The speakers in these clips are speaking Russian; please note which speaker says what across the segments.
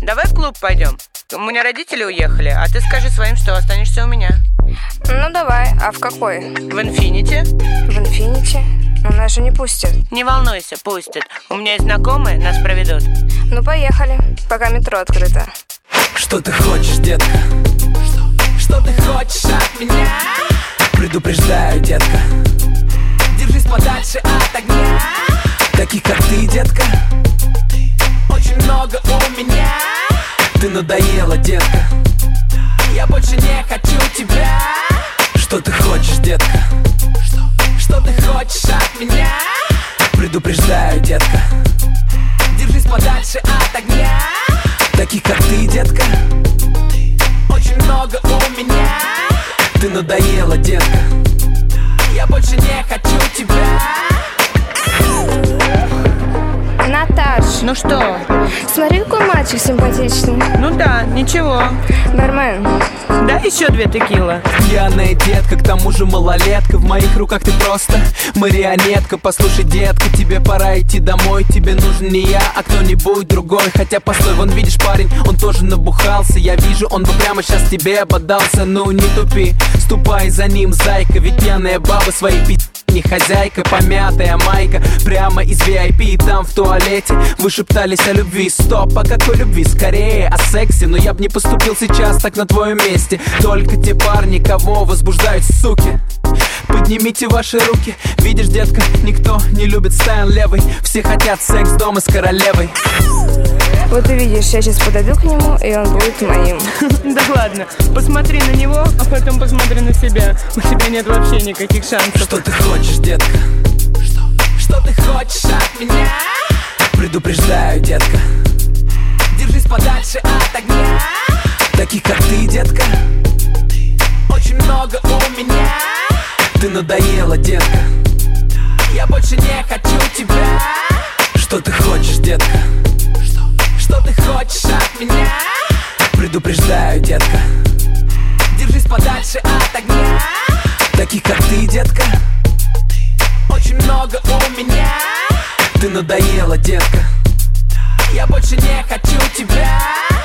Speaker 1: давай в клуб пойдем. У меня родители уехали, а ты скажи своим, что останешься у меня.
Speaker 2: Ну давай, а в какой?
Speaker 1: В Инфинити.
Speaker 2: В Инфинити? Но нас же не пустят.
Speaker 1: Не волнуйся, пустят. У меня есть знакомые, нас проведут.
Speaker 2: Ну поехали, пока метро открыто.
Speaker 3: Что ты хочешь, детка? Что ты хочешь от меня? Предупреждаю, детка, держись подальше от огня. Таких, как ты, детка, очень много у меня. Ты надоела, детка, я больше не хочу тебя. Что ты хочешь, детка? Что ты хочешь от меня? Предупреждаю, детка, держись подальше от огня. Таких, как ты, детка, очень много у меня. Ты надоела, детка, я больше не хочу тебя.
Speaker 2: Наташ,
Speaker 1: Ну что?
Speaker 2: смотри, какой мальчик симпатичный.
Speaker 1: Ну да, ничего.
Speaker 2: Бармен,
Speaker 1: Да, еще 2 текила.
Speaker 3: Пьяная детка, к тому же малолетка. В моих руках ты просто марионетка. Послушай, детка, тебе пора идти домой. Тебе нужен не я, а кто-нибудь другой. Хотя, постой, вон видишь, парень, он тоже набухался. Я вижу, он бы прямо сейчас тебе ободался. Ну не тупи, ступай за ним, зайка. Ведь пьяная баба своей не хозяйка. Помятая майка, прямо из VIP. И там в туалете вы шептались о любви. Стоп, о какой любви? Скорее о сексе. Но я б не поступил сейчас так на твоем месте. Только те парни, кого возбуждают суки. Поднимите ваши руки. Видишь, детка, никто не любит стайл левый. Все хотят секс дома с королевой.
Speaker 2: вот увидишь, я сейчас подойду к нему, и он будет моим.
Speaker 1: Да ладно, посмотри на него, а потом посмотри на себя. У тебя нет вообще никаких шансов.
Speaker 3: Что ты хочешь, детка? Что ты хочешь от меня? Предупреждаю, детка, держись подальше от огня. Таких, как ты, детка, очень много у меня. Ты надоела, детка, я больше не хочу тебя. Что ты хочешь, детка? Что ты хочешь от меня? Предупреждаю, детка, держись подальше от огня. Таких, как ты, детка, очень много у меня. Ты надоела, детка, я больше не хочу тебя.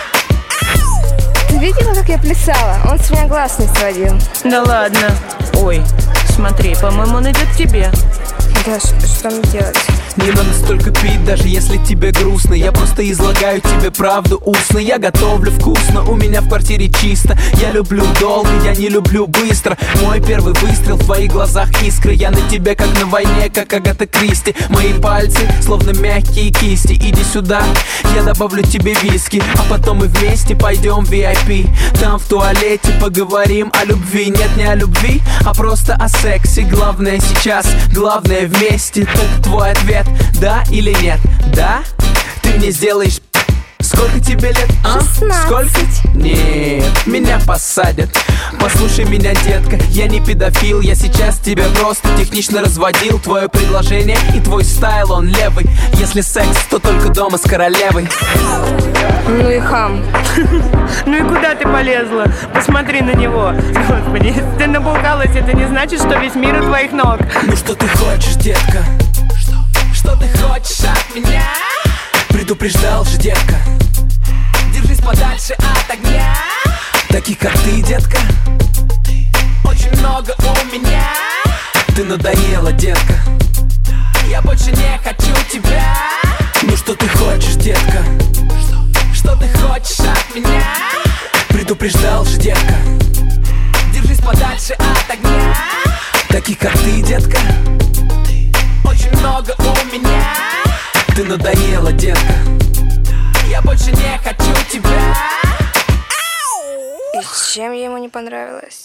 Speaker 2: Ты видела, как я плясала? Он с меня глаз не сводил.
Speaker 1: Да ладно. Ой, смотри, по-моему, он идет к тебе.
Speaker 2: Даш, что мне делать?
Speaker 3: Не надо столько пить, даже если тебе грустно. Я просто излагаю тебе правду устно. Я готовлю вкусно, у меня в квартире чисто. Я люблю долго, я не люблю быстро. Мой первый выстрел, в твоих глазах искры. Я на тебе как на войне, как Агата Кристи. Мои пальцы, словно мягкие кисти. Иди сюда, я добавлю тебе виски. А потом мы вместе пойдем в VIP. Там в туалете поговорим о любви. Нет, не о любви, а просто о сексе. Главное сейчас, главное вместе. Так твой ответ, да или нет? Да? Ты мне сделаешь. Сколько тебе лет, а?
Speaker 2: 16.
Speaker 3: Сколько? Нет, меня посадят. Послушай меня, детка, я не педофил. Я сейчас тебя просто технично разводил. Твое предложение и твой стайл, он левый. Если секс, то только дома с королевой.
Speaker 2: Ну и хам.
Speaker 1: Ну и куда ты полезла? Посмотри на него. Господи, если ты набухалась, это не значит, что весь мир у твоих ног.
Speaker 3: Ну что ты хочешь, детка? Что ты хочешь от меня? Предупреждал же, детка, держись подальше от огня. Таких, как ты, детка, очень много у меня. Ты надоела, детка, я больше не хочу тебя. Ну что ты хочешь, детка? Что ты хочешь от меня? Предупреждал же, детка, держись подальше от огня. Таких, как ты, детка, очень много у меня. Ты надоела, детка, я больше не хочу тебя.
Speaker 2: И чем я ему не понравилась?